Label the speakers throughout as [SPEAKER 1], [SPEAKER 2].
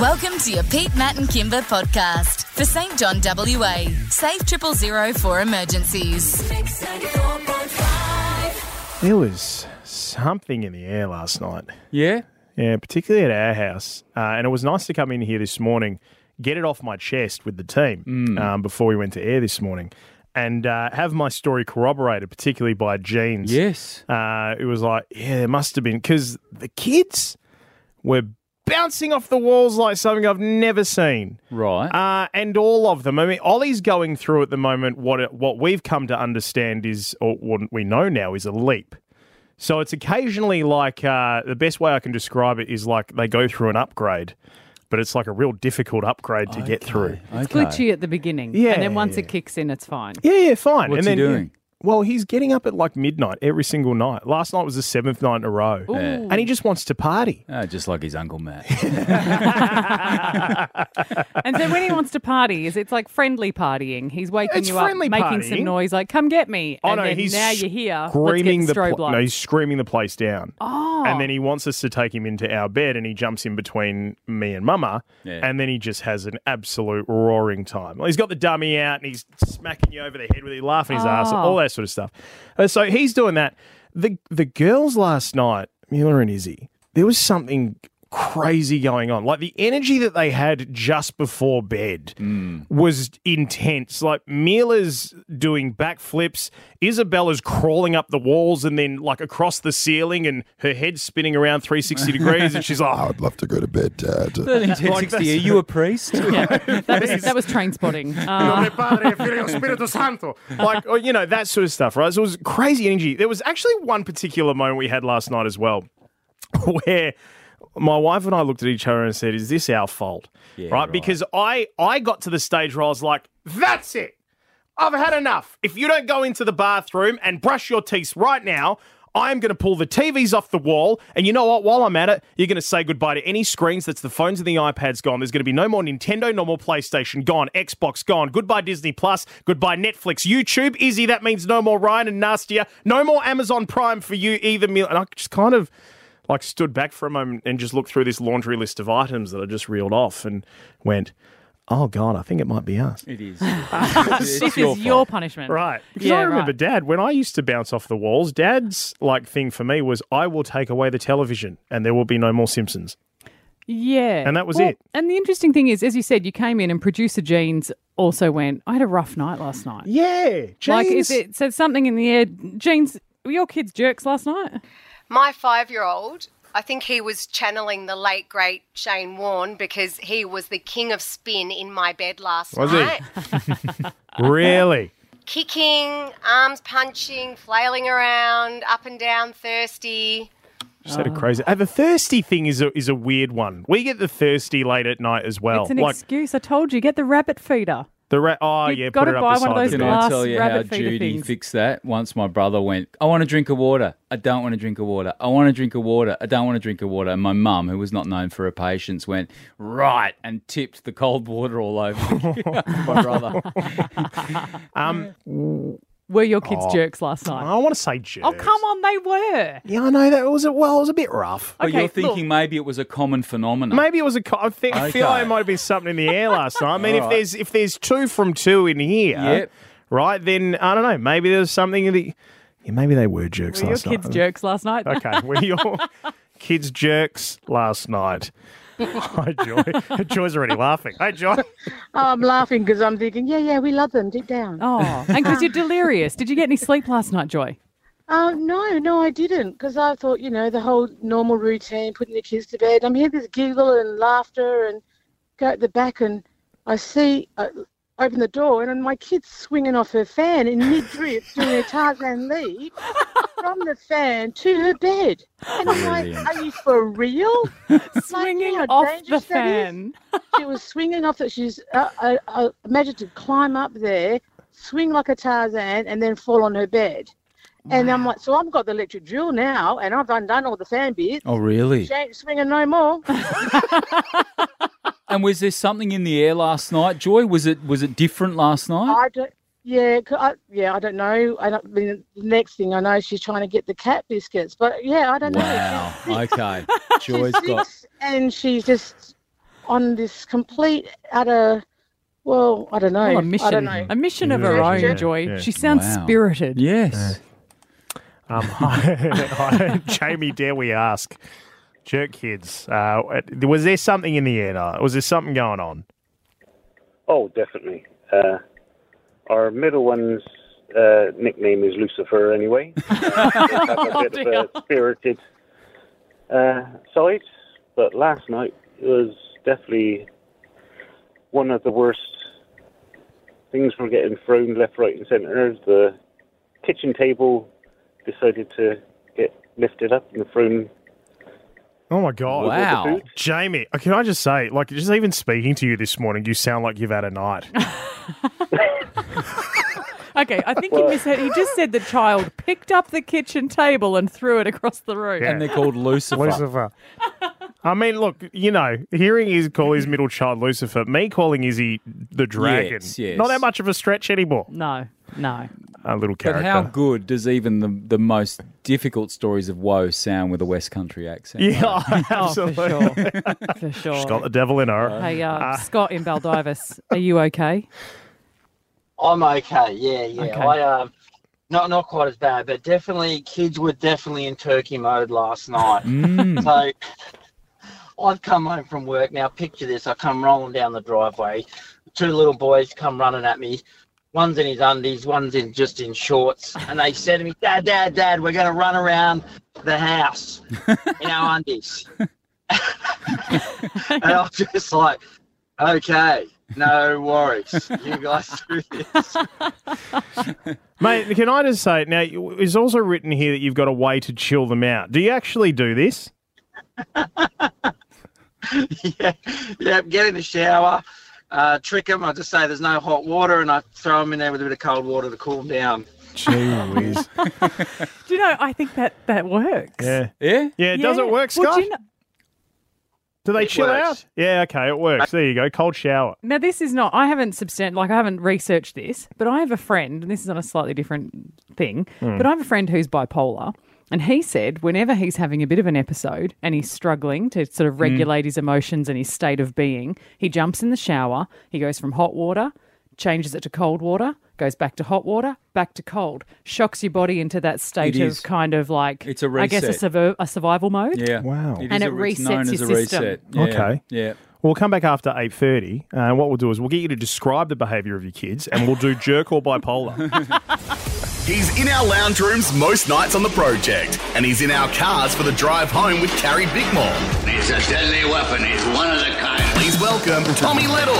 [SPEAKER 1] Welcome to your Pete, Matt and Kimber podcast for St John WA. Save 000 for emergencies.
[SPEAKER 2] There was something in the air last night.
[SPEAKER 3] Yeah?
[SPEAKER 2] Yeah, particularly at our house. And it was nice to come in here this morning, get it off my chest with the team before we went to air this morning, and have my story corroborated, particularly by Jeans.
[SPEAKER 3] Yes.
[SPEAKER 2] It was like, yeah, there must have been, because the kids were bouncing off the walls like something I've never seen.
[SPEAKER 3] Right.
[SPEAKER 2] And all of them. I mean, Ollie's going through at the moment what we've come to understand is, or what we know now, is a leap. So it's occasionally like, the best way I can describe it is like they go through an upgrade, but it's like a real difficult upgrade to get through.
[SPEAKER 4] It's glitchy at the beginning.
[SPEAKER 2] Yeah.
[SPEAKER 4] And then once it kicks in, it's fine.
[SPEAKER 2] Yeah, fine.
[SPEAKER 3] What's
[SPEAKER 2] and
[SPEAKER 3] he
[SPEAKER 2] then,
[SPEAKER 3] doing?
[SPEAKER 2] Well, he's getting up at like midnight every single night. Last night was the 7th night in a row.
[SPEAKER 4] Ooh.
[SPEAKER 2] And he just wants to party.
[SPEAKER 3] Just like his Uncle Matt.
[SPEAKER 4] And so when he wants to party, it's like friendly partying. He's waking
[SPEAKER 2] It's
[SPEAKER 4] you up,
[SPEAKER 2] friendly
[SPEAKER 4] making
[SPEAKER 2] partying.
[SPEAKER 4] some noise, like, come get me.
[SPEAKER 2] Oh,
[SPEAKER 4] And
[SPEAKER 2] no,
[SPEAKER 4] then
[SPEAKER 2] he's
[SPEAKER 4] now you're here.
[SPEAKER 2] screaming
[SPEAKER 4] Let's get strobe lights.
[SPEAKER 2] No, he's screaming the place down.
[SPEAKER 4] Oh.
[SPEAKER 2] And then he wants us to take him into our bed, and he jumps in between me and Mama,
[SPEAKER 3] Yeah.
[SPEAKER 2] and then he just has an absolute roaring time. Well, he's got the dummy out, and he's smacking you over the head with it, laughing his ass, all that sort of stuff. So he's doing that. The girls last night, Mila and Izzy, there was something crazy going on. Like the energy that they had just before bed was intense. Like Mila's doing backflips, Isabella's crawling up the walls and then like across the ceiling, and her head's spinning around 360 degrees, and she's like,
[SPEAKER 5] I'd love to go to bed, Dad.
[SPEAKER 3] 1360, are you a priest?
[SPEAKER 4] Yeah, that was train spotting.
[SPEAKER 2] Padre, Filio, Spiritu Santo. Like, or, you know, that sort of stuff, right? So it was crazy energy. There was actually one particular moment we had last night as well where my wife and I looked at each other and said, is this our fault?
[SPEAKER 3] Yeah,
[SPEAKER 2] right? Because I got to the stage where I was like, that's it. I've had enough. If you don't go into the bathroom and brush your teeth right now, I'm going to pull the TVs off the wall. And you know what? While I'm at it, you're going to say goodbye to any screens. That's the phones and the iPads gone. There's going to be no more Nintendo, no more PlayStation gone, Xbox gone. Goodbye Disney Plus. Goodbye Netflix. YouTube, Izzy, that means no more Ryan and Nastia. No more Amazon Prime for you either. And I just kind of like stood back for a moment and just looked through this laundry list of items that I just reeled off and went, oh, God, I think it might be us.
[SPEAKER 3] It is.
[SPEAKER 4] This is your
[SPEAKER 3] fault.
[SPEAKER 4] punishment.
[SPEAKER 2] Right. Because
[SPEAKER 4] Yeah,
[SPEAKER 2] I remember
[SPEAKER 4] right.
[SPEAKER 2] Dad, when I used to bounce off the walls, Dad's like thing for me was I will take away the television and there will be no more Simpsons.
[SPEAKER 4] Yeah.
[SPEAKER 2] And that was it.
[SPEAKER 4] And the interesting thing is, as you said, you came in and producer Jeans also went, I had a rough night last night.
[SPEAKER 2] Yeah.
[SPEAKER 4] Like,
[SPEAKER 2] James.
[SPEAKER 4] it said something in the air. Jeans, were your kids jerks last night?
[SPEAKER 6] My 5-year-old, I think he was channeling the late, great Shane Warne because he was the king of spin in my bed last
[SPEAKER 2] Was he?
[SPEAKER 6] night.
[SPEAKER 2] Really?
[SPEAKER 6] Kicking, arms punching, flailing around, up and down, thirsty.
[SPEAKER 2] Just had a crazy. The thirsty thing is a weird one. We get the thirsty late at night as well.
[SPEAKER 4] It's an excuse. I told you, get the rabbit feeder.
[SPEAKER 2] You've
[SPEAKER 4] You've
[SPEAKER 2] put
[SPEAKER 4] gotta
[SPEAKER 2] it up
[SPEAKER 4] buy
[SPEAKER 2] beside
[SPEAKER 4] one of those
[SPEAKER 2] the
[SPEAKER 3] Can
[SPEAKER 2] bed.
[SPEAKER 4] glass
[SPEAKER 3] I tell you how
[SPEAKER 4] rabbit feeder
[SPEAKER 3] Judy
[SPEAKER 4] things.
[SPEAKER 3] fixed that? Once my brother went, I want a drink of water. I don't want a drink of water. I want a drink of water. I don't want a drink of water. And my mum, who was not known for her patience, went, right, and tipped the cold water all over my brother.
[SPEAKER 4] Were your kids jerks last night?
[SPEAKER 2] I want to say jerks.
[SPEAKER 4] Oh, come on, they were.
[SPEAKER 2] Yeah, I know that it was it was a bit rough.
[SPEAKER 3] But
[SPEAKER 4] Okay,
[SPEAKER 3] you're thinking
[SPEAKER 4] look.
[SPEAKER 3] maybe it was a common phenomenon.
[SPEAKER 2] Maybe it was I feel
[SPEAKER 3] Okay.
[SPEAKER 2] like it might have been something in the air last night. I mean,
[SPEAKER 3] All right.
[SPEAKER 2] if there's 2 from 2 in here,
[SPEAKER 3] Yep.
[SPEAKER 2] right? Then I don't know. Maybe there's something in the. Yeah, maybe they were jerks
[SPEAKER 4] Were your
[SPEAKER 2] last
[SPEAKER 4] kids
[SPEAKER 2] night.
[SPEAKER 4] jerks last night?
[SPEAKER 2] Okay, were your kids jerks last night? Hi, Joy. Joy's already laughing. Hey, Joy.
[SPEAKER 7] I'm laughing because I'm thinking, yeah, we love them deep down.
[SPEAKER 4] Oh, and because you're delirious. Did you get any sleep last night, Joy?
[SPEAKER 7] No, I didn't because I thought, the whole normal routine, putting the kids to bed. I'm hearing this giggle and laughter and go at the back and I see, open the door and my kid's swinging off her fan in mid-drift doing a Tarzan leap from the fan to her bed. And I'm like,
[SPEAKER 3] Brilliant.
[SPEAKER 7] are you for real?
[SPEAKER 4] Swinging
[SPEAKER 7] how
[SPEAKER 4] off the
[SPEAKER 7] dangerous that is.
[SPEAKER 4] fan.
[SPEAKER 7] She was swinging off that. She's imagine to climb up there, swing like a Tarzan, and then fall on her bed. And I'm like, so I've got the electric drill now, and I've undone all the fan bits.
[SPEAKER 3] Oh, really?
[SPEAKER 7] She ain't swinging no more.
[SPEAKER 3] And was there something in the air last night, Joy? Was it different last night?
[SPEAKER 7] I don't. Yeah, I don't know. I mean, the next thing I know, she's trying to get the cat biscuits. But yeah, I don't know.
[SPEAKER 3] Wow. Okay. Joy's
[SPEAKER 7] She's
[SPEAKER 3] got.
[SPEAKER 7] 6 and she's just on this complete utter, well, I don't know.
[SPEAKER 4] Oh, a
[SPEAKER 7] I
[SPEAKER 4] mission.
[SPEAKER 7] don't know.
[SPEAKER 4] A mission of her own,
[SPEAKER 7] Yeah.
[SPEAKER 4] Joy.
[SPEAKER 2] Yeah.
[SPEAKER 4] She sounds
[SPEAKER 3] Wow.
[SPEAKER 4] spirited.
[SPEAKER 3] Yes.
[SPEAKER 2] Jamie, dare we ask, Jerk Kids, was there something in the air? Was there something going on?
[SPEAKER 5] Oh, definitely. Our middle one's nickname is Lucifer anyway. They have a bit of a spirited side, but last night was definitely one of the worst things were getting thrown left, right and centre. The kitchen table decided to get lifted up and thrown.
[SPEAKER 2] Oh, my God.
[SPEAKER 3] Wow.
[SPEAKER 2] Jamie, can I just say, like, just even speaking to you this morning, you sound like you've had a night.
[SPEAKER 4] Okay, I think you misheard. He just said the child picked up the kitchen table and threw it across the room.
[SPEAKER 2] Yeah.
[SPEAKER 3] And they're called Lucifer.
[SPEAKER 2] Lucifer. I mean, look, hearing his call his middle child Lucifer, me calling Izzy the dragon,
[SPEAKER 3] Yes.
[SPEAKER 2] not that much of a stretch anymore.
[SPEAKER 4] No.
[SPEAKER 2] A little
[SPEAKER 3] But
[SPEAKER 2] character.
[SPEAKER 3] how good does even the most difficult stories of woe sound with a West Country accent?
[SPEAKER 2] Yeah,
[SPEAKER 4] Oh, for
[SPEAKER 2] absolutely.
[SPEAKER 4] sure. For sure.
[SPEAKER 2] She's got the devil in her.
[SPEAKER 4] Hey, Scott in Baldivis, are you okay?
[SPEAKER 8] I'm okay. Yeah.
[SPEAKER 4] Okay.
[SPEAKER 8] I not quite as bad, but definitely kids were definitely in turkey mode last night. So I've come home from work. Now picture this: I come rolling down the driveway. Two little boys come running at me. One's in his undies, one's just in shorts, and they said to me, "Dad, we're going to run around the house in our undies." And I'm just like, "Okay, no worries. You guys do this."
[SPEAKER 2] Mate, can I just say, now, it's also written here that you've got a way to chill them out. Do you actually do this?
[SPEAKER 8] Yeah, get in the shower, trick them. I just say there's no hot water, and I throw them in there with a bit of cold water to cool them down.
[SPEAKER 2] Gee whiz.
[SPEAKER 4] Do you know, I think that works.
[SPEAKER 2] Yeah.
[SPEAKER 3] Yeah?
[SPEAKER 2] Yeah, does it work,
[SPEAKER 4] Well,
[SPEAKER 2] Scott?
[SPEAKER 4] do you know,
[SPEAKER 2] Do they
[SPEAKER 8] It
[SPEAKER 2] chill
[SPEAKER 8] works.
[SPEAKER 2] out? Yeah, okay, it works. There you go, cold shower.
[SPEAKER 4] now, this is not, I haven't researched this, but I have a friend, and this is on a slightly different thing, but I have a friend who's bipolar, and he said whenever he's having a bit of an episode and he's struggling to sort of regulate his emotions and his state of being, he jumps in the shower, he goes from hot water, changes it to cold water, goes back to hot water, back to cold, shocks your body into that state
[SPEAKER 3] It
[SPEAKER 4] of
[SPEAKER 3] is.
[SPEAKER 4] kind of like,
[SPEAKER 3] It's a
[SPEAKER 4] I guess,
[SPEAKER 3] reset.
[SPEAKER 4] a survival mode.
[SPEAKER 3] Yeah.
[SPEAKER 2] Wow.
[SPEAKER 4] And it
[SPEAKER 3] it's known
[SPEAKER 4] resets
[SPEAKER 3] as
[SPEAKER 4] your
[SPEAKER 3] a
[SPEAKER 4] system.
[SPEAKER 3] reset. Yeah.
[SPEAKER 2] Okay.
[SPEAKER 3] Yeah.
[SPEAKER 2] We'll come back after 8:30, and what we'll do is we'll get you to describe the behaviour of your kids, and we'll do jerk or bipolar.
[SPEAKER 9] He's in our lounge rooms most nights on the project, and he's in our cars for the drive home with Carrie Bickmore.
[SPEAKER 10] It's a deadly weapon. It's one of a kind.
[SPEAKER 9] Please welcome Tommy Little.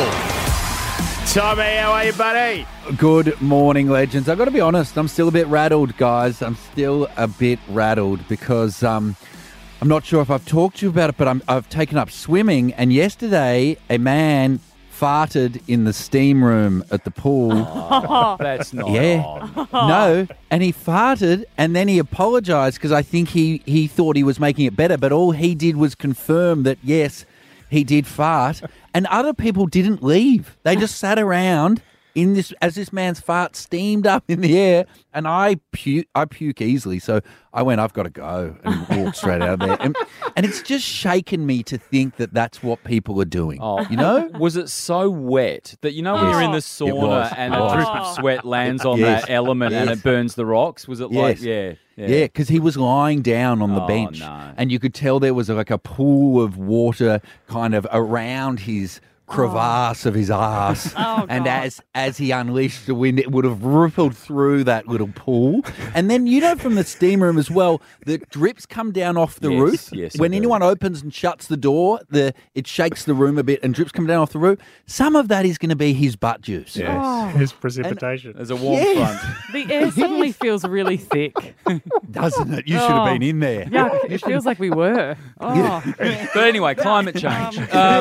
[SPEAKER 2] Tommy, how are you, buddy?
[SPEAKER 11] Good morning, legends. I've got to be honest, I'm still a bit rattled, guys. I'm still a bit rattled because I'm not sure if I've talked to you about it, but I've taken up swimming, and yesterday a man farted in the steam room at the pool.
[SPEAKER 3] That's not
[SPEAKER 11] Yeah.
[SPEAKER 3] on.
[SPEAKER 11] No, and he farted, and then he apologised because I think he thought he was making it better, but all he did was confirm that, yes, he did fart, and other people didn't leave. They just sat around in this as this man's fart steamed up in the air, and I puke easily, so I went, I've got to go, and walked straight out of there. And it's just shaken me to think that that's what people are doing.
[SPEAKER 3] Oh.
[SPEAKER 11] You know?
[SPEAKER 3] Was it so wet that, you know, when you're in the
[SPEAKER 11] was.
[SPEAKER 3] sauna and a
[SPEAKER 11] Oh.
[SPEAKER 3] drip of sweat lands on
[SPEAKER 11] Yes.
[SPEAKER 3] that element and
[SPEAKER 11] Yes.
[SPEAKER 3] it burns the rocks? Was it like,
[SPEAKER 11] Yes.
[SPEAKER 3] yeah.
[SPEAKER 11] Yeah, because he was lying down on the
[SPEAKER 3] Oh,
[SPEAKER 11] bench,
[SPEAKER 3] no.
[SPEAKER 11] and you could tell there was like a pool of water kind of around his crevasse of his ass.
[SPEAKER 4] Oh,
[SPEAKER 11] and
[SPEAKER 4] God.
[SPEAKER 11] as he unleashed the wind, it would have rippled through that little pool. And then, you know, from the steam room as well, the drips come down off the
[SPEAKER 3] Yes,
[SPEAKER 11] roof.
[SPEAKER 3] yes, I
[SPEAKER 11] when
[SPEAKER 3] do.
[SPEAKER 11] anyone opens and shuts the door, it shakes the room a bit and drips come down off the roof. Some of that is going to be his butt juice.
[SPEAKER 2] It's precipitation.
[SPEAKER 3] There's a warm
[SPEAKER 11] Yeah.
[SPEAKER 3] front.
[SPEAKER 4] The air suddenly feels really thick.
[SPEAKER 11] Doesn't it? You should have
[SPEAKER 4] Oh.
[SPEAKER 11] been in there.
[SPEAKER 4] Yeah, it feels like we were. Oh.
[SPEAKER 3] But anyway, climate change.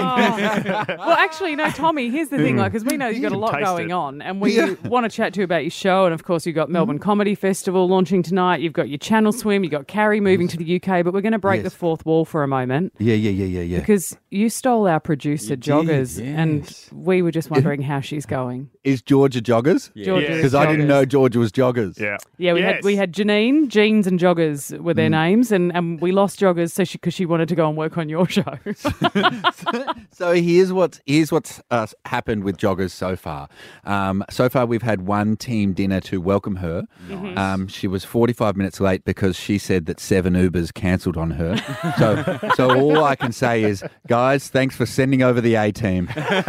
[SPEAKER 4] Well, actually, no, Tommy, here's the thing, because we know you've got a lot
[SPEAKER 2] Taste
[SPEAKER 4] going
[SPEAKER 2] it.
[SPEAKER 4] on, and we want to chat to you about your show, and of course you've got Melbourne Comedy Festival launching tonight, you've got your Channel Swim, you've got Carrie moving to the UK, but we're going to break
[SPEAKER 11] Yes.
[SPEAKER 4] the fourth wall for a moment,
[SPEAKER 11] Yeah.
[SPEAKER 4] because you stole our producer,
[SPEAKER 3] You did,
[SPEAKER 4] Joggers,
[SPEAKER 3] yes.
[SPEAKER 4] and we were just wondering how she's going.
[SPEAKER 11] Is Georgia joggers?
[SPEAKER 4] Georgia is
[SPEAKER 11] Because I didn't
[SPEAKER 4] joggers.
[SPEAKER 11] know Georgia was joggers.
[SPEAKER 2] Yeah.
[SPEAKER 4] Yeah, we had Janine, Jeans, and Joggers were their names, and we lost Joggers because she wanted to go and work on your show.
[SPEAKER 11] So here's what's happened with joggers so far. So far, we've had one team dinner to welcome her.
[SPEAKER 4] Nice.
[SPEAKER 11] She was 45 minutes late because she said that 7 Ubers cancelled on her. So all I can say is, guys, thanks for sending over the A team.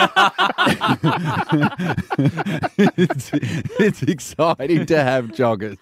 [SPEAKER 11] It's exciting to have joggers.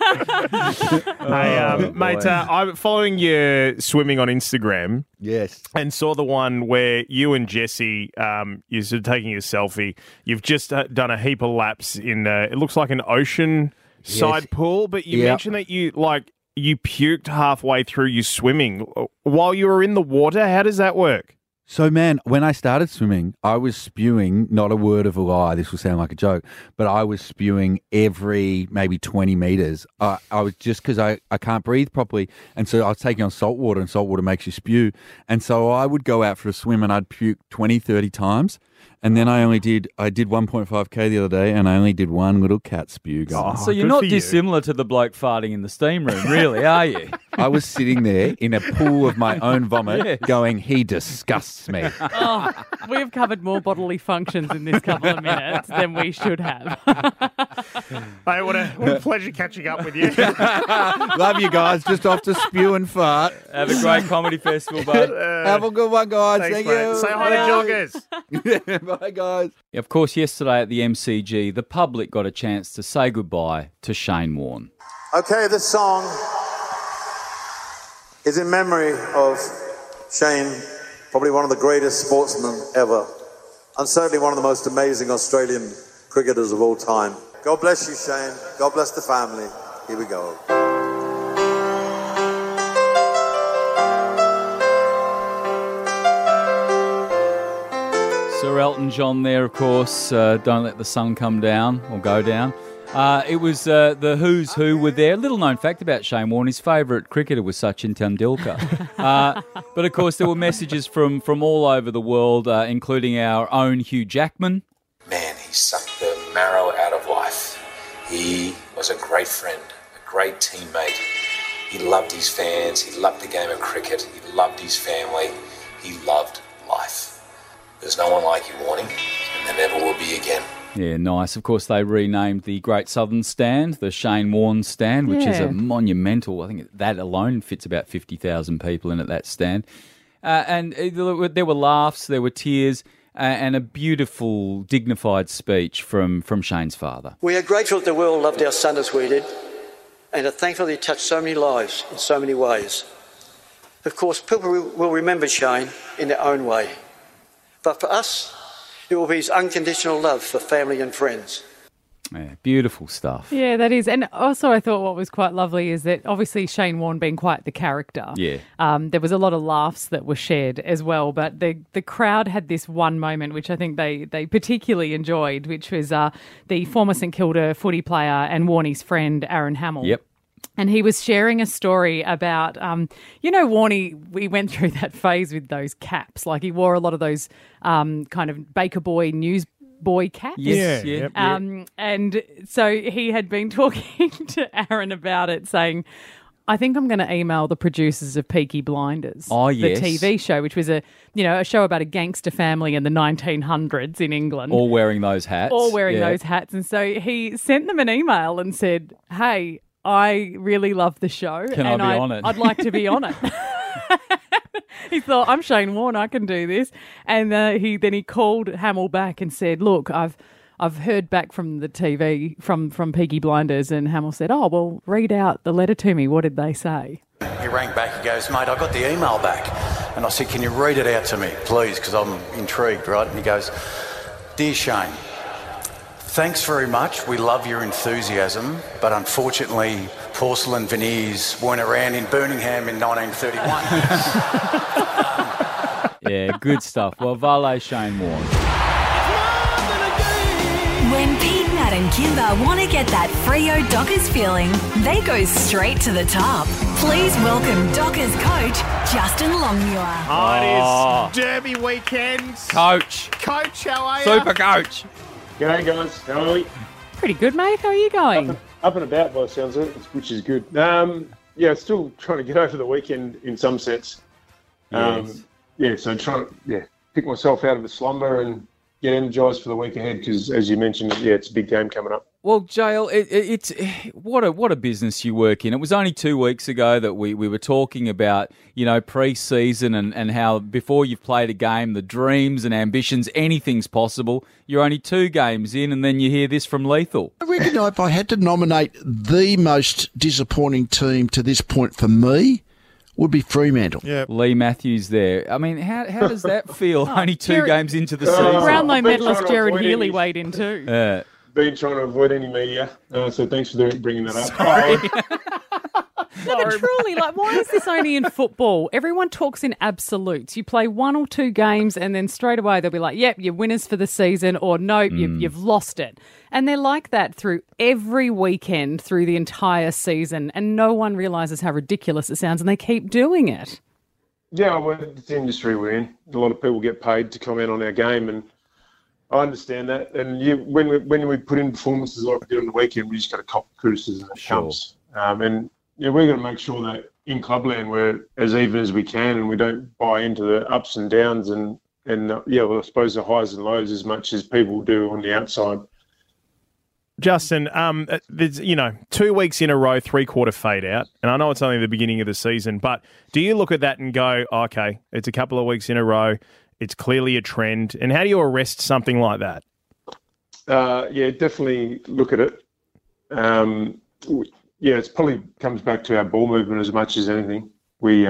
[SPEAKER 2] Hey, mate, I'm following you swimming on Instagram.
[SPEAKER 11] Yes.
[SPEAKER 2] And saw the one where you and Jesse, you're sort of taking a selfie. You've just done a heap of laps in, it looks like an ocean side pool, but you mentioned that you puked halfway through your swimming while you were in the water. How does that work?
[SPEAKER 11] So, man, when I started swimming, I was spewing, not a word of a lie, this will sound like a joke, but I was spewing every maybe 20 metres. I was just because I can't breathe properly. And so I was taking on salt water, and salt water makes you spew. And so I would go out for a swim and I'd puke 20, 30 times. And then I did 1.5K the other day, and I only did one little cat spew.
[SPEAKER 3] So you're not dissimilar to the bloke farting in the steam room, really, are you?
[SPEAKER 11] I was sitting there in a pool of my own vomit going, he disgusts me.
[SPEAKER 4] Oh, we have covered more bodily functions in this couple of minutes than we should have.
[SPEAKER 2] Hey, what a pleasure catching up with you.
[SPEAKER 11] Love you guys. Just off to spew and fart.
[SPEAKER 3] Have a great comedy festival, bud.
[SPEAKER 11] Have a good one, guys.
[SPEAKER 2] Thanks,
[SPEAKER 11] Thank
[SPEAKER 2] mate.
[SPEAKER 11] you.
[SPEAKER 2] Say hi to joggers.
[SPEAKER 11] Bye, guys.
[SPEAKER 3] Of course, yesterday at the MCG, the public got a chance to say goodbye to Shane Warne.
[SPEAKER 12] Okay, this song is in memory of Shane, probably one of the greatest sportsmen ever, and certainly one of the most amazing Australian cricketers of all time. God bless you, Shane. God bless the family. Here we go.
[SPEAKER 3] Sir Elton John there, of course. Don't Let the Sun Come Down or Go Down. It was the Who's Who were there. Little known fact about Shane Warne, his favourite cricketer was Sachin Tendulkar. But of course there were messages from all over the world, including our own Hugh Jackman.
[SPEAKER 13] Man, he sucked the marrow out of life. He was a great friend, a great teammate. He loved his fans, he loved the game of cricket, he loved his family, he loved life. There's no one like you, Warning, and there never will be again.
[SPEAKER 3] Yeah, nice. Of course, they renamed the Great Southern Stand the Shane Warne Stand, which is a monumental. I think that alone fits about 50,000 people in at that stand. And there were laughs, there were tears, and a beautiful, dignified speech from Shane's father.
[SPEAKER 14] We are grateful that the world loved our son as we did, and are thankful that he touched so many lives in so many ways. Of course, people will remember Shane in their own way. But for us, it will be his unconditional love for family and friends.
[SPEAKER 3] Yeah, beautiful stuff.
[SPEAKER 4] Yeah, that is. And also I thought what was quite lovely is that obviously Shane Warne being quite the character.
[SPEAKER 3] Yeah.
[SPEAKER 4] There was a lot of laughs that were shared as well, but the crowd had this one moment which I think they particularly enjoyed, which was the former St Kilda footy player and Warnie's friend, Aaron Hamill.
[SPEAKER 3] Yep.
[SPEAKER 4] And he was sharing a story about, Warnie, we went through that phase with those caps. Like he wore a lot of those kind of Baker Boy newsboy caps.
[SPEAKER 3] Yes. Yeah.
[SPEAKER 4] And so he had been talking to Aaron about it, saying, I think I'm going to email the producers of Peaky Blinders,
[SPEAKER 3] Oh, yes.
[SPEAKER 4] the TV show, which was a show about a gangster family in the 1900s in England.
[SPEAKER 3] All wearing those hats.
[SPEAKER 4] All wearing
[SPEAKER 3] Yeah.
[SPEAKER 4] those hats. And so he sent them an email and said, hey, I really love the show.
[SPEAKER 3] Can I
[SPEAKER 4] and
[SPEAKER 3] be on it?
[SPEAKER 4] I'd like to be on it. He thought, I'm Shane Warne, I can do this. And he called Hamill back and said, look, I've heard back from the TV, from Peaky Blinders. And Hamill said, oh, well, read out the letter to me. What did they say?
[SPEAKER 15] He rang back, he goes, mate, I got the email back. And I said, can you read it out to me, please, because I'm intrigued, right? And he goes, Dear Shane, thanks very much. We love your enthusiasm, but unfortunately, porcelain veneers weren't around in Birmingham in 1931.
[SPEAKER 3] Yeah, good stuff. Well, Vale Shane Warne.
[SPEAKER 16] When Pete, Matt and Kimber want to get that Freo Dockers feeling, they go straight to the top. Please welcome Dockers coach, Justin Longmuir.
[SPEAKER 2] Oh, it is Derby weekend.
[SPEAKER 3] Coach.
[SPEAKER 2] Coach, how are you?
[SPEAKER 3] Super coach.
[SPEAKER 17] G'day, guys. How are we?
[SPEAKER 4] Pretty good, mate. How are you going?
[SPEAKER 17] Up and about by the sounds of it, which is good. Still trying to get over the weekend in some sense. So trying to pick myself out of the slumber and get energised for the week ahead because, as you mentioned, it's a big game coming up.
[SPEAKER 3] Well, Jael, it's what a business you work in. It was only 2 weeks ago that we were talking about, pre-season and how before you've played a game, the dreams and ambitions, anything's possible. You're only 2 games in and then you hear this from Lethal.
[SPEAKER 18] I reckon if I had to nominate the most disappointing team to this point for me, would be Fremantle.
[SPEAKER 3] Yeah. Lee Matthews there. I mean, how does that feel only 2 games into the season?
[SPEAKER 4] Brownlow medalist Jared Healy weighed in too.
[SPEAKER 17] Been trying to avoid any media, so thanks for bringing that up.
[SPEAKER 4] No, but truly, why is this only in football? Everyone talks in absolutes. You play 1 or 2 games and then straight away they'll be like, yep, you're winners for the season, or nope, you've lost it. And they're like that through every weekend through the entire season, and no one realises how ridiculous it sounds, and they keep doing it.
[SPEAKER 17] Yeah, well, it's the industry we're in. A lot of people get paid to comment on our game, and I understand that. And when we put in performances like we did on the weekend, we just got to cop criticism that comes. We're going to make sure that in Clubland we're as even as we can, and we don't buy into the ups and downs and I suppose the highs and lows as much as people do on the outside.
[SPEAKER 2] Justin, there's 2 weeks in a row, 3-quarter fade out, and I know it's only the beginning of the season, but do you look at that and go, okay, it's a couple of weeks in a row, it's clearly a trend, and how do you arrest something like that?
[SPEAKER 17] Definitely look at it. It probably comes back to our ball movement as much as anything. We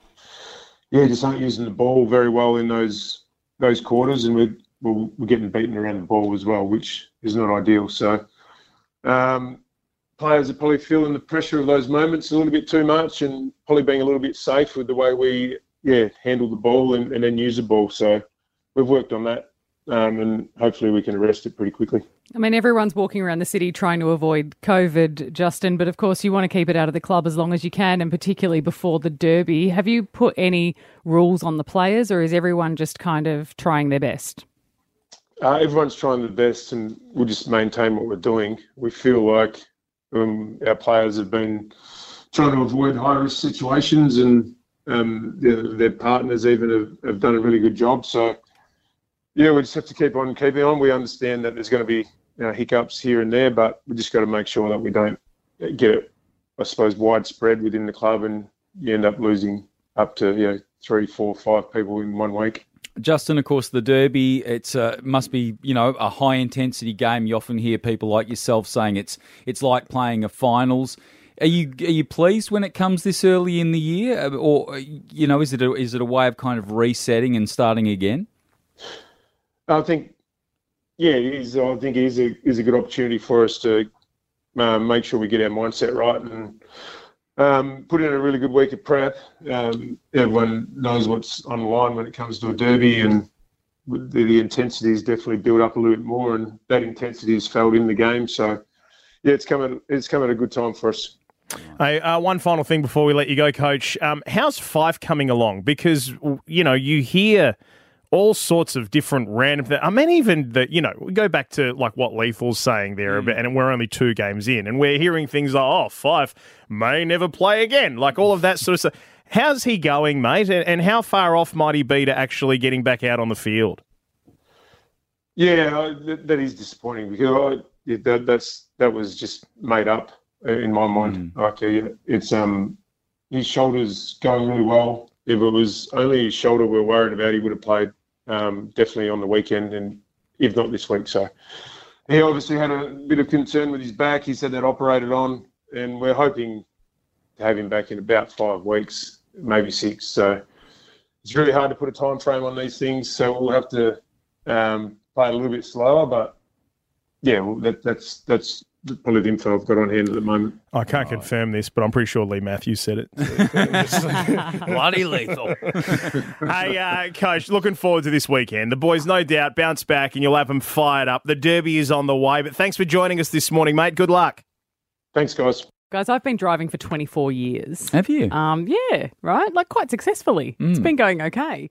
[SPEAKER 17] just aren't using the ball very well in those quarters, and we're getting beaten around the ball as well, which is not ideal. So players are probably feeling the pressure of those moments a little bit too much, and probably being a little bit safe with the way we handle the ball and then use the ball. So we've worked on that, and hopefully we can arrest it pretty quickly.
[SPEAKER 4] I mean, everyone's walking around the city trying to avoid COVID, Justin, but of course you want to keep it out of the club as long as you can, and particularly before the Derby. Have you put any rules on the players, or is everyone just kind of trying their best?
[SPEAKER 17] Everyone's trying their best, and we'll just maintain what we're doing. We feel like our players have been trying to avoid high-risk situations, and their partners even have done a really good job. So, we just have to keep on keeping on. We understand that there's going to be hiccups here and there, but we just got to make sure that we don't get it, I suppose, widespread within the club, and you end up losing up to 3, 4, 5 people in 1 week.
[SPEAKER 3] Justin, of course, the Derby, it's must be a high intensity game. You often hear people like yourself saying it's like playing a finals. Are you pleased when it comes this early in the year, or is it a way of kind of resetting and starting again?
[SPEAKER 17] I think, it is. I think it is a good opportunity for us to make sure we get our mindset right and put in a really good week of prep. Everyone knows what's on the line when it comes to a Derby, and the intensity is definitely built up a little bit more, and that intensity is felt in the game. So, it's come at a good time for us.
[SPEAKER 2] Hey, one final thing before we let you go, Coach. How's Fife coming along? Because, you hear all sorts of different random things. I mean, even we go back to like what Lethal's saying there, and we're only 2 games in, and we're hearing things like, Fife may never play again, like all of that sort of stuff. How's he going, mate? And how far off might he be to actually getting back out on the field?
[SPEAKER 17] Yeah, that is disappointing, because that was just made up in my mind. It's his shoulder's going really well. If it was only his shoulder we're worried about, he would have played definitely on the weekend, and if not this week. So he obviously had a bit of concern with his back. He's had that operated on, and we're hoping to have him back in about 5 weeks, maybe 6. So it's really hard to put a time frame on these things. So we'll have to play it a little bit slower. But that's probably the info I've got on hand at the moment.
[SPEAKER 2] I can't confirm this, but I'm pretty sure Lee Matthews said it.
[SPEAKER 3] Bloody lethal.
[SPEAKER 2] Hey, Coach, looking forward to this weekend. The boys, no doubt, bounce back and you'll have them fired up. The Derby is on the way, but thanks for joining us this morning, mate. Good luck.
[SPEAKER 17] Thanks, guys.
[SPEAKER 4] Guys, I've been driving for 24 years.
[SPEAKER 3] Have you?
[SPEAKER 4] Yeah, right? Like quite successfully. It's been going okay.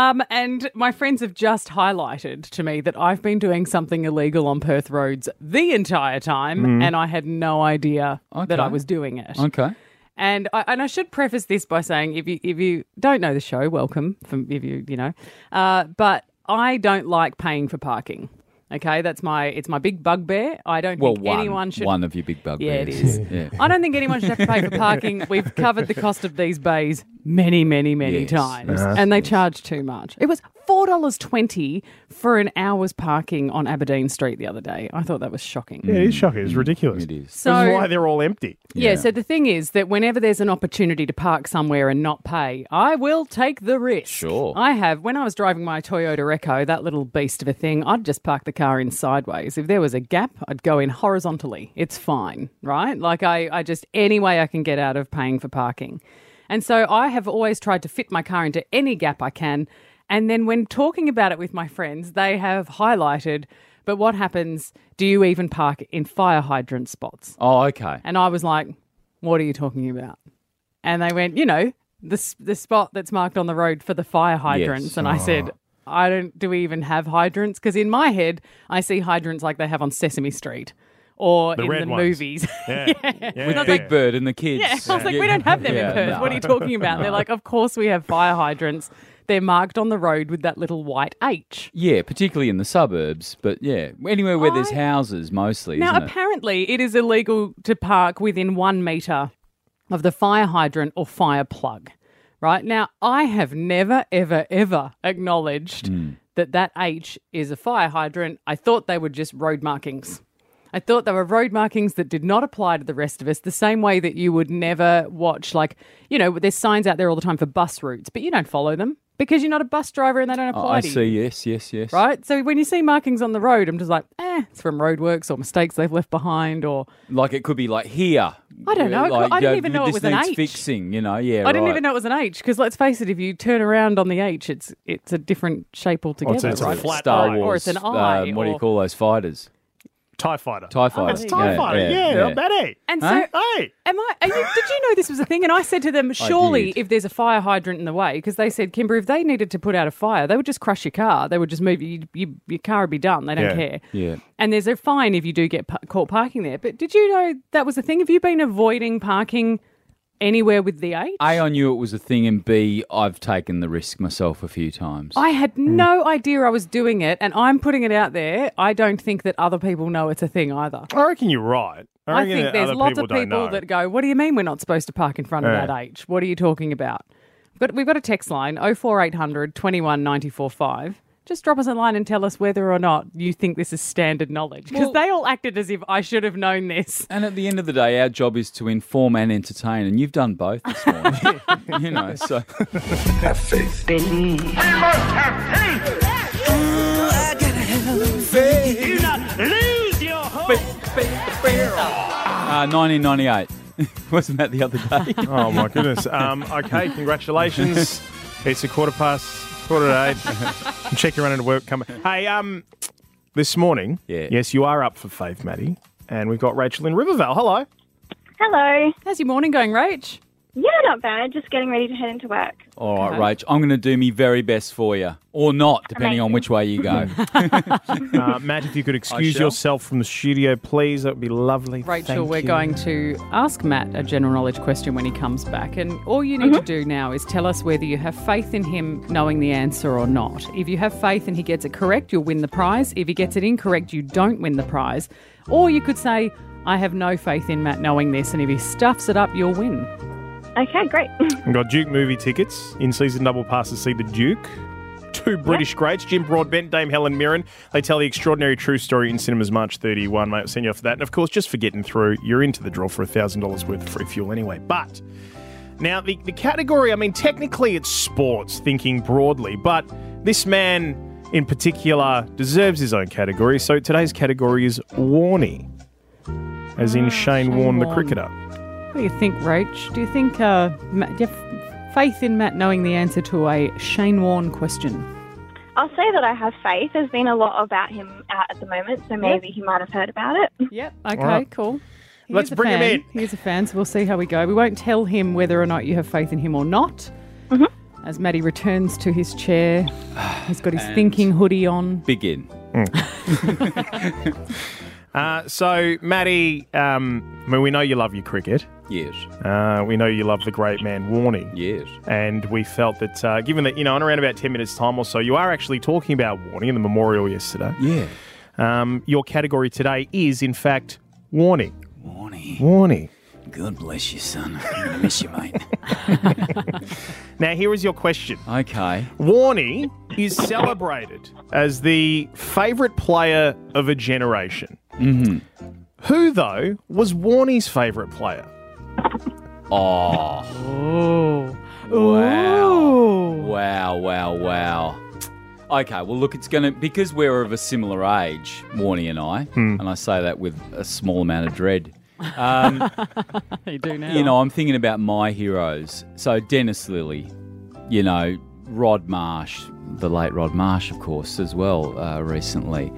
[SPEAKER 4] And my friends have just highlighted to me that I've been doing something illegal on Perth roads the entire time and I had no idea that I was doing it.
[SPEAKER 3] Okay.
[SPEAKER 4] And I should preface this by saying if you don't know the show, welcome. If you know, but I don't like paying for parking. Okay, it's my big bugbear. I don't think anyone should.
[SPEAKER 3] One of your big bugbears.
[SPEAKER 4] Yeah, it is.
[SPEAKER 3] Yeah.
[SPEAKER 4] I don't think anyone should have to pay for parking. We've covered the cost of these bays many
[SPEAKER 3] Yes.
[SPEAKER 4] times, and they charge too much. It was $4.20 for an hour's parking on Aberdeen Street the other day. I thought that was shocking.
[SPEAKER 2] Yeah, it is shocking. It's ridiculous.
[SPEAKER 3] It is.
[SPEAKER 4] So-
[SPEAKER 2] This is why they're all empty.
[SPEAKER 4] Yeah, so the thing is that whenever there's an opportunity to park somewhere and not pay, I will take the risk.
[SPEAKER 3] Sure.
[SPEAKER 4] I have. When I was driving my Toyota Recco, that little beast of a thing, I'd just park the car in sideways. If there was a gap, I'd go in horizontally. It's fine, right? Like I just, any way I can get out of paying for parking. And so I have always tried to fit my car into any gap I can. And then when talking about it with my friends, they have highlighted, but what happens, do you even park in fire hydrant spots?
[SPEAKER 3] Oh, okay.
[SPEAKER 4] And I was like, what are you talking about? And they went, the spot that's marked on the road for the fire hydrants.
[SPEAKER 3] Yes.
[SPEAKER 4] And I said, do we even have hydrants? Because in my head, I see hydrants like they have on Sesame Street or
[SPEAKER 2] The
[SPEAKER 4] in
[SPEAKER 2] red
[SPEAKER 4] the
[SPEAKER 2] ones.
[SPEAKER 4] movies.
[SPEAKER 2] Yeah.
[SPEAKER 3] With Big Bird and the kids.
[SPEAKER 4] Yeah, I was like, we don't have them
[SPEAKER 3] Yeah,
[SPEAKER 4] in Perth.
[SPEAKER 3] no.
[SPEAKER 4] What are you talking about? They're like, of course we have fire hydrants. They're marked on the road with that little white H.
[SPEAKER 3] Yeah, particularly in the suburbs, but yeah, anywhere where there's houses mostly,
[SPEAKER 4] Now,
[SPEAKER 3] isn't it?
[SPEAKER 4] apparently, it is illegal to park within 1 metre of the fire hydrant or fire plug, right? Now, I have never, ever, ever acknowledged that H is a fire hydrant. I thought they were just road markings. I thought they were road markings that did not apply to the rest of us, the same way that you would never watch, there's signs out there all the time for bus routes, but you don't follow them because you're not a bus driver and they don't apply
[SPEAKER 3] I
[SPEAKER 4] to you.
[SPEAKER 3] see, yes.
[SPEAKER 4] Right? So when you see markings on the road, I'm just like, it's from roadworks or mistakes they've left behind or...
[SPEAKER 3] Like it could be like here.
[SPEAKER 4] I don't know. I didn't even know it was an
[SPEAKER 3] This
[SPEAKER 4] H.
[SPEAKER 3] needs fixing, yeah,
[SPEAKER 4] I didn't even know it was an H because let's face it, if you turn around on the H, it's a different shape altogether.
[SPEAKER 2] it's a
[SPEAKER 4] right?
[SPEAKER 2] flat
[SPEAKER 3] Star
[SPEAKER 2] eye.
[SPEAKER 3] Wars.
[SPEAKER 4] Or it's an eye.
[SPEAKER 3] What do you call those fighters?
[SPEAKER 2] TIE fighter.
[SPEAKER 3] TIE fighter.
[SPEAKER 2] It's TIE fighter. Yeah, not bad, eh?
[SPEAKER 4] And so,
[SPEAKER 2] Hey.
[SPEAKER 4] did you know this was a thing? And I said to them, surely
[SPEAKER 3] did.
[SPEAKER 4] if there's a fire hydrant in the way, because they said, Kimber, if they needed to put out a fire, they would just crush your car. They would just move your car would be done. They don't care.
[SPEAKER 3] Yeah.
[SPEAKER 4] And there's a fine if you do get caught parking there. But did you know that was a thing? Have you been avoiding parking anywhere with the H?
[SPEAKER 3] A, I knew it was a thing, and B, I've taken the risk myself a few times.
[SPEAKER 4] I had no idea I was doing it, and I'm putting it out there. I don't think that other people know it's a thing either.
[SPEAKER 2] I reckon you're right.
[SPEAKER 4] I
[SPEAKER 2] reckon
[SPEAKER 4] think
[SPEAKER 2] that
[SPEAKER 4] there's
[SPEAKER 2] other
[SPEAKER 4] lots of
[SPEAKER 2] don't
[SPEAKER 4] people
[SPEAKER 2] know.
[SPEAKER 4] that go, what do you mean we're not supposed to park in front of that H? What are you talking about? But we've got a text line, 04800 21 94 5. Just drop us a line and tell us whether or not you think this is standard knowledge. Because they all acted as if I should have known this.
[SPEAKER 3] And at the end of the day, our job is to inform and entertain, and you've done both this morning. So
[SPEAKER 10] Have faith.
[SPEAKER 19] Believe.
[SPEAKER 10] We must have faith.
[SPEAKER 19] I gotta have faith. Do not lose your hope.
[SPEAKER 3] 1998. Wasn't that the other day?
[SPEAKER 2] Oh, my goodness. Okay, congratulations. It's a quarter to 8. Check your run into work. Hey, this morning, yes, you are up for faith, Maddie, and we've got Rachel in Rivervale. Hello.
[SPEAKER 20] Hello.
[SPEAKER 4] How's your morning going, Rach?
[SPEAKER 20] Yeah, not bad. Just getting ready to head into work.
[SPEAKER 3] All right, Rach, I'm going to do me very best for you. Or not, depending on which way you go.
[SPEAKER 2] Matt, if you could excuse
[SPEAKER 3] shall.
[SPEAKER 2] yourself from the studio, please, that would be lovely.
[SPEAKER 4] Rachel,
[SPEAKER 2] Thank
[SPEAKER 4] we're
[SPEAKER 2] you.
[SPEAKER 4] going to ask Matt a general knowledge question when he comes back. And all you need to do now is tell us whether you have faith in him knowing the answer or not. If you have faith and he gets it correct, you'll win the prize. If he gets it incorrect, you don't win the prize. Or you could say, I have no faith in Matt knowing this, and if he stuffs it up, you'll win.
[SPEAKER 20] Okay, great.
[SPEAKER 2] We've got Duke movie tickets, in-season double pass to see the Duke. 2 British greats, Jim Broadbent, Dame Helen Mirren. They tell the extraordinary true story in cinemas March 31. Mate, I'll send you off for that. And, of course, just for getting through, you're into the draw for $1,000 worth of free fuel anyway. But now the category, I mean, technically it's sports, thinking broadly, but this man in particular deserves his own category. So today's category is Warnie, as in Shane Warne, the
[SPEAKER 4] Warne.
[SPEAKER 2] cricketer.
[SPEAKER 4] What do you think, Rach? Do you think Matt, do you have faith in Matt knowing the answer to a Shane Warne question?
[SPEAKER 20] I'll say that I have faith. There's been a lot about him out at the moment, so maybe he might have heard about it.
[SPEAKER 4] Yep. Okay,
[SPEAKER 2] All right.
[SPEAKER 4] cool.
[SPEAKER 2] Let's bring him in.
[SPEAKER 4] He is a fan, so we'll see how we go. We won't tell him whether or not you have faith in him or not. As Matty returns to his chair, he's got his thinking hoodie on.
[SPEAKER 3] Begin.
[SPEAKER 2] So, Matty, we know you love your cricket.
[SPEAKER 3] Yes.
[SPEAKER 2] We know you love the great man, Warnie.
[SPEAKER 3] Yes.
[SPEAKER 2] And we felt that, given that, in around about 10 minutes' time or so, you are actually talking about Warnie in the memorial yesterday.
[SPEAKER 3] Yeah.
[SPEAKER 2] Your category today is, in fact, Warnie.
[SPEAKER 3] Warnie. God bless you, son. I'm going to miss you, mate.
[SPEAKER 2] Now, here is your question.
[SPEAKER 3] Okay.
[SPEAKER 2] Warnie is celebrated as the favourite player of a generation.
[SPEAKER 3] Mm-hmm.
[SPEAKER 2] Who, though, was Warnie's favourite player?
[SPEAKER 3] Oh. Wow. Okay, well, look, it's going to... Because we're of a similar age, Warnie and I, and I say that with a small amount of dread...
[SPEAKER 4] you do now.
[SPEAKER 3] I'm thinking about my heroes. So Dennis Lilly, Rod Marsh, the late Rod Marsh, of course, as well, recently.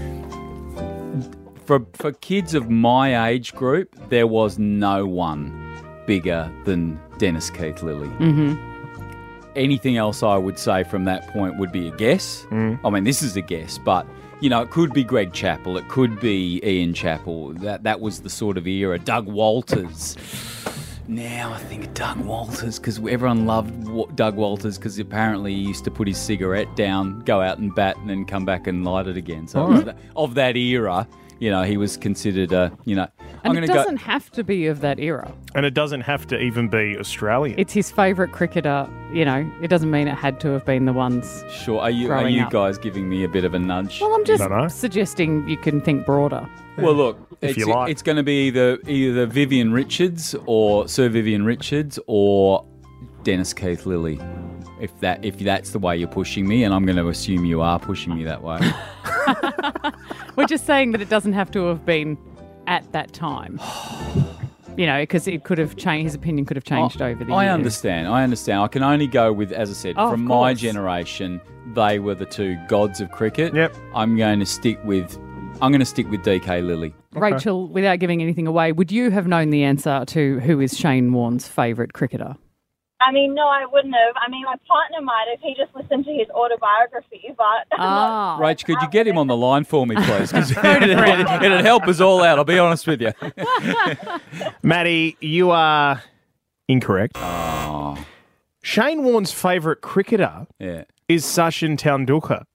[SPEAKER 3] For kids of my age group, there was no one bigger than Dennis Keith Lilly.
[SPEAKER 4] Mm-hmm.
[SPEAKER 3] Anything else I would say from that point would be a guess. I mean, this is a guess, but... it could be Greg Chappell. It could be Ian Chappell. That was the sort of era. Doug Walters. Now I think of Doug Walters because everyone loved Doug Walters because apparently he used to put his cigarette down, go out and bat, and then come back and light it again. So of that era, he was considered
[SPEAKER 4] And it doesn't have to be of that era.
[SPEAKER 2] And it doesn't have to even be Australian.
[SPEAKER 4] It's his favourite cricketer. It doesn't mean it had to have been the ones.
[SPEAKER 3] Sure. Are you guys giving me a bit of a nudge?
[SPEAKER 4] Well, I'm just suggesting you can think broader.
[SPEAKER 3] Well, look,
[SPEAKER 2] If you like.
[SPEAKER 3] It's going to be either Vivian Richards or Sir Vivian Richards or Dennis Keith Lilly. If that's the way you're pushing me, and I'm going to assume you are pushing me that way.
[SPEAKER 4] We're just saying that it doesn't have to have been at that time. Because it could have changed. His opinion could have changed over the years.
[SPEAKER 3] I understand. I can only go with, as I said, from my generation, they were the two gods of cricket.
[SPEAKER 2] Yep.
[SPEAKER 3] I'm going to stick with DK Lilly.
[SPEAKER 4] Rachel, without giving anything away, would you have known the answer to who is Shane Warne's favourite cricketer?
[SPEAKER 20] No, I wouldn't have. My partner might if he just listened to his autobiography, but...
[SPEAKER 3] Rach, could you get him on the line for me, please? Because it'd help us all out, I'll be honest with you.
[SPEAKER 2] Matty, you are incorrect.
[SPEAKER 3] Oh.
[SPEAKER 2] Shane Warne's favourite cricketer is Sachin Tendulkar.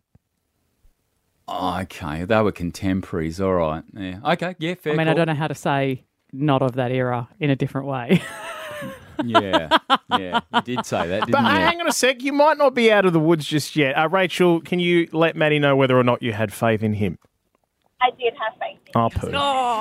[SPEAKER 3] Okay, they were contemporaries, all right. Yeah. Okay, yeah, fair call.
[SPEAKER 4] I don't know how to say not of that era in a different way.
[SPEAKER 3] Yeah, you did say that, didn't you?
[SPEAKER 2] Hang on a sec, you might not be out of the woods just yet. Rachel, can you let Matty know whether or not you had faith in him?
[SPEAKER 20] I did have faith in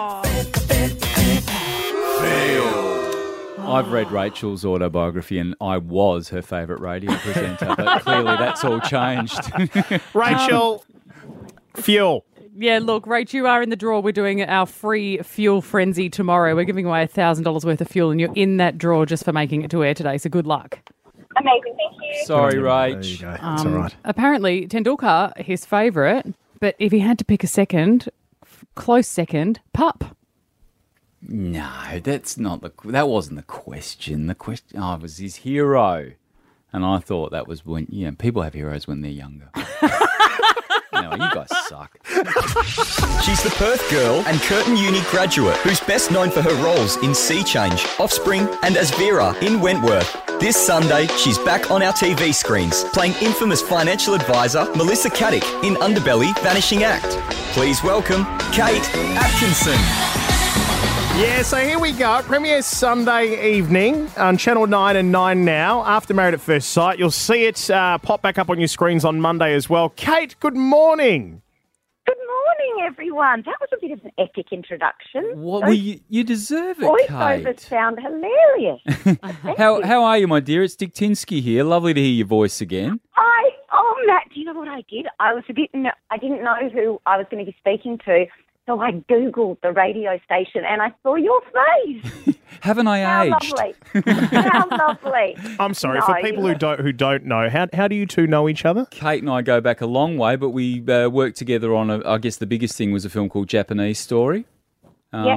[SPEAKER 20] him.
[SPEAKER 3] I've read Rachel's autobiography and I was her favourite radio presenter, but clearly that's all changed.
[SPEAKER 2] Rachel, fuel.
[SPEAKER 4] Yeah, look, Rach, you are in the draw. We're doing our free fuel frenzy tomorrow. We're giving away $1,000 worth of fuel, and you're in that draw just for making it to air today. So good luck.
[SPEAKER 20] Amazing, thank you.
[SPEAKER 3] Sorry, Rach.
[SPEAKER 2] There you go. That's all right.
[SPEAKER 4] Apparently, Tendulkar, his favourite, but if he had to pick a second, close second, Pup.
[SPEAKER 3] No, that wasn't the question. The question, it was his hero, and I thought that was when people have heroes when they're younger. No, you guys suck.
[SPEAKER 21] She's the Perth girl and Curtin Uni graduate who's best known for her roles in Sea Change, Offspring and as Vera in Wentworth. This Sunday, she's back on our TV screens, playing infamous financial advisor Melissa Caddick in Underbelly Vanishing Act. Please welcome Kate Atkinson.
[SPEAKER 2] Yeah, so here we go. Premiere Sunday evening on Channel 9 and 9 Now. After Married at First Sight. You'll see it pop back up on your screens on Monday as well. Kate, good morning.
[SPEAKER 22] Good morning, everyone. That was a bit of an epic introduction.
[SPEAKER 3] Well, you deserve it,
[SPEAKER 22] voiceovers
[SPEAKER 3] Kate.
[SPEAKER 22] sound hilarious.
[SPEAKER 3] How are you, my dear? It's Dick Tinsky here. Lovely to hear your voice again.
[SPEAKER 22] Matt, do you know what I did? I didn't know who I was going to be speaking to. So I Googled the radio station and I saw your face.
[SPEAKER 3] Haven't I aged?
[SPEAKER 22] How lovely.
[SPEAKER 2] I'm sorry, for people who don't know, how do you two know each other?
[SPEAKER 3] Kate and I go back a long way, but we worked together on, I guess the biggest thing was a film called Japanese Story.
[SPEAKER 22] Yeah.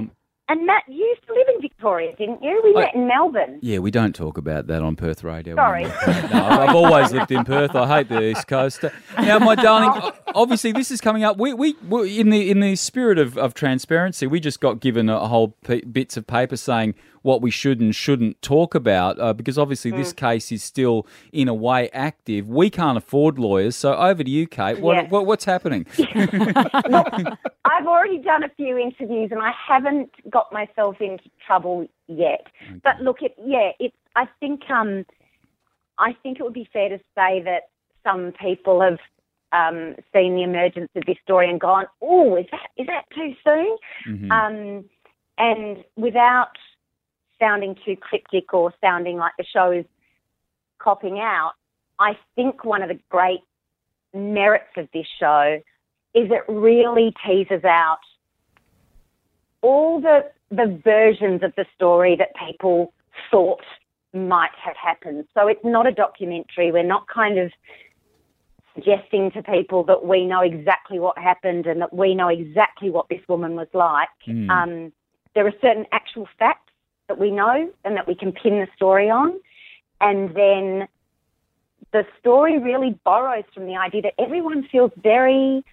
[SPEAKER 22] And Matt, you used to live in Victoria, didn't you? We met in Melbourne.
[SPEAKER 3] Yeah, we don't talk about that on Perth Radio.
[SPEAKER 22] Sorry.
[SPEAKER 3] No, I've always lived in Perth. I hate the East Coast. Now, my darling, obviously this is coming up. We in the spirit of transparency, we just got given a whole bits of paper saying what we should and shouldn't talk about because obviously this case is still in a way active. We can't afford lawyers, so over to you, Kate. What's happening?
[SPEAKER 22] Look, I've already done a few interviews and I haven't got myself into trouble yet. Okay. But look, I think it would be fair to say that some people have seen the emergence of this story and gone, "Oh, is that too soon?" Mm-hmm. And without sounding too cryptic or sounding like the show is copping out, I think one of the great merits of this show is it really teases out all the versions of the story that people thought might have happened. So it's not a documentary. We're not kind of suggesting to people that we know exactly what happened and that we know exactly what this woman was like. There are certain actual facts that we know and that we can pin the story on. And then the story really borrows from the idea that everyone feels very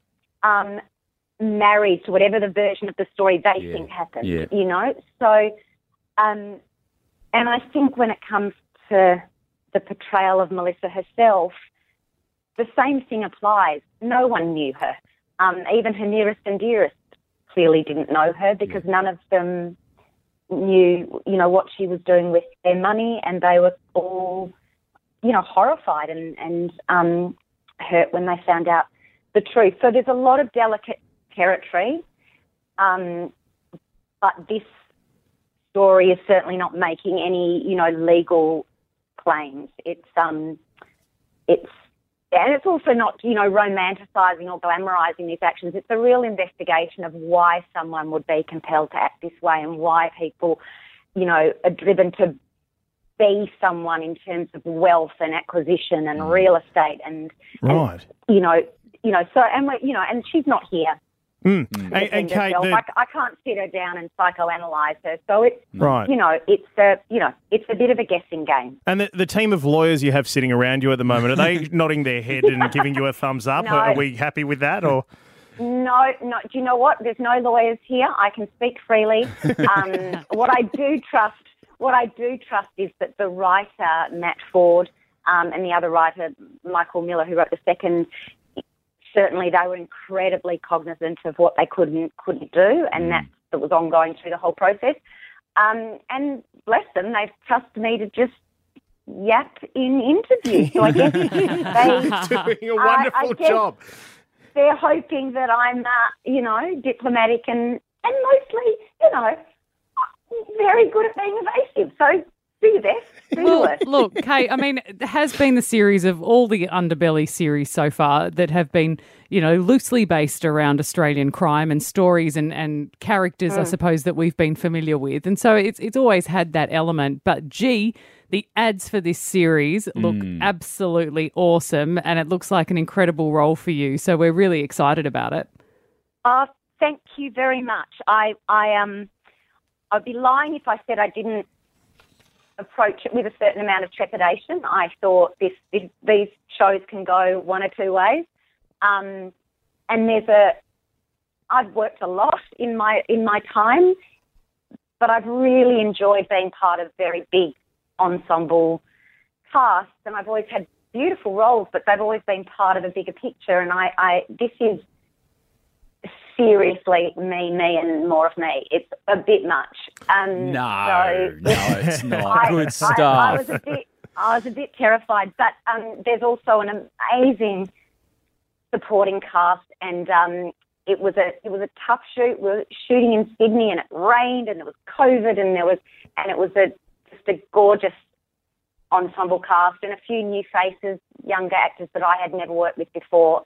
[SPEAKER 22] married to whatever the version of the story they think happened, you know? So, and I think when it comes to the portrayal of Melissa herself, the same thing applies. No one knew her. Even her nearest and dearest clearly didn't know her because none of them knew, you know, what she was doing with their money, and they were all, you know, horrified and hurt when they found out the truth. So there's a lot of delicate territory, but this story is certainly not making any, you know, legal claims. It's also not, you know, romanticising or glamorising these actions. It's a real investigation of why someone would be compelled to act this way and why people, you know, are driven to be someone in terms of wealth and acquisition and real estate and you know, so and she's not here.
[SPEAKER 2] And Kate,
[SPEAKER 22] I can't sit her down and psychoanalyse her. So it's you know, it's a bit of a guessing game.
[SPEAKER 2] And the team of lawyers you have sitting around you at the moment, are they nodding their head and giving you a thumbs up?
[SPEAKER 22] No.
[SPEAKER 2] Are we happy with that? Or
[SPEAKER 22] No. Do you know what? There's no lawyers here. I can speak freely. What I do trust is that the writer Matt Ford and the other writer Michael Miller, who wrote the second. Certainly, they were incredibly cognizant of what they couldn't do, and that was ongoing through the whole process. And bless them, they've trusted me to just yap in interviews. So I guess they're
[SPEAKER 2] doing a wonderful job.
[SPEAKER 22] They're hoping that I'm, you know, diplomatic and mostly, you know, very good at being evasive. So do your best. Do your worst.
[SPEAKER 4] Look, Kate, I mean, there has been the series of all the Underbelly series so far that have been, you know, loosely based around Australian crime and stories and characters, I suppose, that we've been familiar with. And so it's always had that element. But, gee, the ads for this series look absolutely awesome, and it looks like an incredible role for you. So we're really excited about it.
[SPEAKER 22] Thank you very much. I'd be lying if I said I didn't approach it with a certain amount of trepidation. I thought these shows can go one or two ways, and I've worked a lot in my time, but I've really enjoyed being part of very big ensemble casts, and I've always had beautiful roles, but they've always been part of a bigger picture. And this is seriously me and more of me. It's a bit much.
[SPEAKER 3] No, it's not. Good stuff.
[SPEAKER 22] I was a bit terrified, but there's also an amazing supporting cast, and it was a tough shoot. We were shooting in Sydney, and it rained, and there was COVID, and it was just a gorgeous ensemble cast and a few new faces, younger actors that I had never worked with before.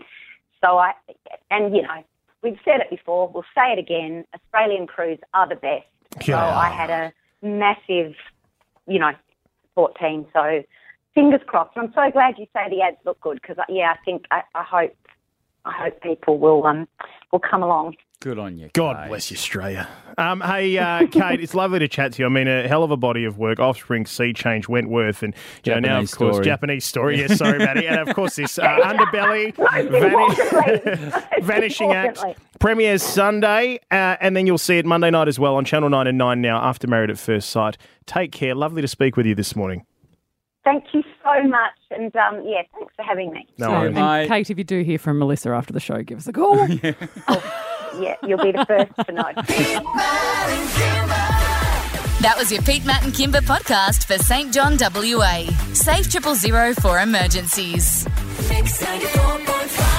[SPEAKER 22] You know, we've said it before, we'll say it again, Australian crews are the best. Yeah. So I had a massive, you know, support team. So fingers crossed. I'm so glad you say the ads look good because, I hope people will come along.
[SPEAKER 3] Good on you,
[SPEAKER 2] God
[SPEAKER 3] Kate.
[SPEAKER 2] bless you, Australia. Hey, Kate, it's lovely to chat to you. I mean, a hell of a body of work. Offspring, Sea Change, Wentworth, and now, of course,
[SPEAKER 3] Story.
[SPEAKER 2] Japanese Story. Yes, sorry, Maddie. And, of course, this Underbelly, Vanishing Act, premieres Sunday, and then you'll see it Monday night as well on Channel 9 and 9 now after Married at First Sight. Take care. Lovely to speak with you this morning.
[SPEAKER 22] Thank you so much. And, thanks for having me.
[SPEAKER 2] No worries.
[SPEAKER 4] And Kate, if you do hear from Melissa after the show, give us a call.
[SPEAKER 22] Yeah, you'll be the first to know.
[SPEAKER 1] That was your Pete, Matt and Kimber podcast for St. John, WA. Save 000 for emergencies. Mix 94.5.